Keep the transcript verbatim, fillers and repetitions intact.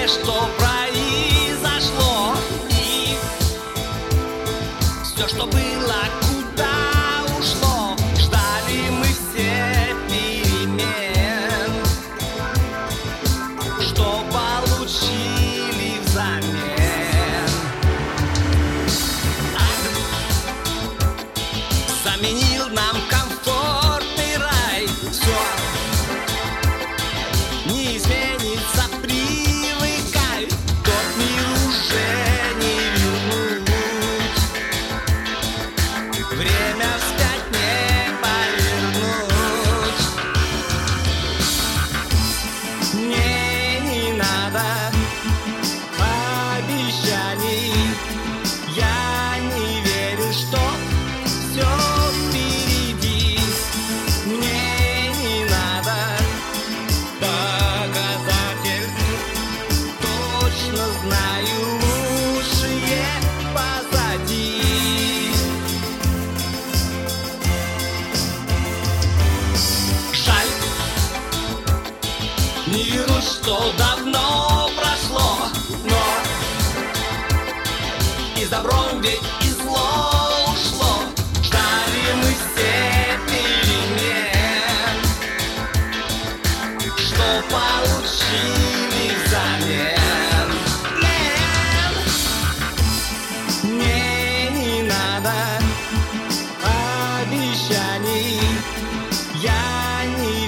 что произошло, и все, что было, куда ушло. Ждали мы все перемен, что получили взамен. Заменил нам комфортный рай. Все не изменится, привыкай. Тот мир уже не вернуть, время вспять не повернуть. Мне не надо обещаний, я не верю, что все впереди. Мне не надо доказательств, точно знаю, лучшее позади. Жаль, не вернуть, что давно прошло, но и с добром ведь и зло ушло. Ждали мы все перемен, что получили взамен. Нет, мне не надо обещаний, я не